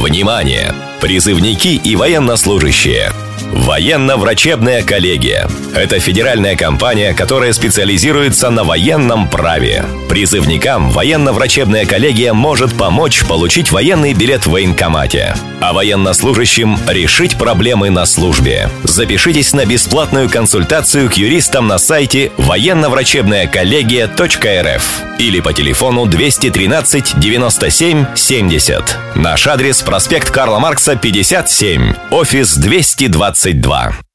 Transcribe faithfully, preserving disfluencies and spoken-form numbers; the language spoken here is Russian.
Внимание! Призывники и военнослужащие. Военно-врачебная коллегия – это федеральная компания, которая специализируется на военном праве. Призывникам военно-врачебная коллегия может помочь получить военный билет в военкомате, а военнослужащим решить проблемы на службе. Запишитесь на бесплатную консультацию к юристам на сайте военно-врачебная коллегия точка эр эф или по телефону двести тринадцать девяносто семь семьдесят. Наш адрес: проспект Карла Маркса, пятьдесят семь, офис двести двадцать два.